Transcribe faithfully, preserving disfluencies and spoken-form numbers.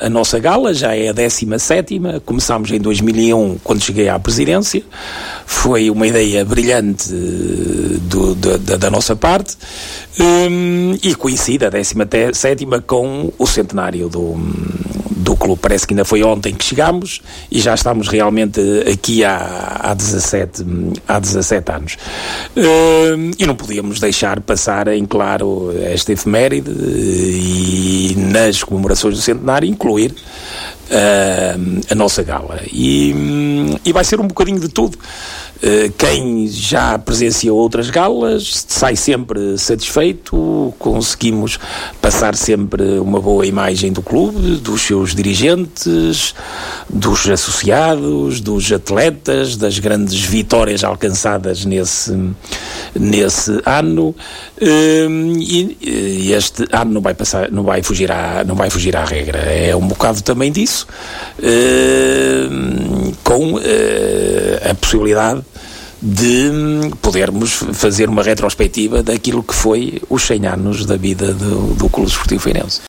a nossa gala, já é a décima sétima, começámos em dois mil e um, quando cheguei à presidência, foi uma ideia brilhante do, do, da, da nossa parte, um, e coincide a décima sétima com o centenário do, do clube. Parece que ainda foi ontem que chegámos e já estamos realmente aqui há, há, dezassete, há dezassete anos. Um, e não podíamos deixar passar em claro esta efeméride e nas comemorações do centenário incluir uh, a nossa gala. E, e vai ser um bocadinho de tudo. Uh, quem já presenciou outras galas sai sempre satisfeito, conseguimos passar sempre uma boa imagem do clube, dos seus dirigentes, dos associados, dos atletas, das grandes vitórias alcançadas nesse, nesse ano, uh, e, e este ano não vai passar, não vai fugir à, não vai fugir à regra. É um bocado também disso, uh, com uh, a possibilidade de podermos fazer uma retrospectiva daquilo que foi os cem anos da vida do, do Clube Desportivo Feirense.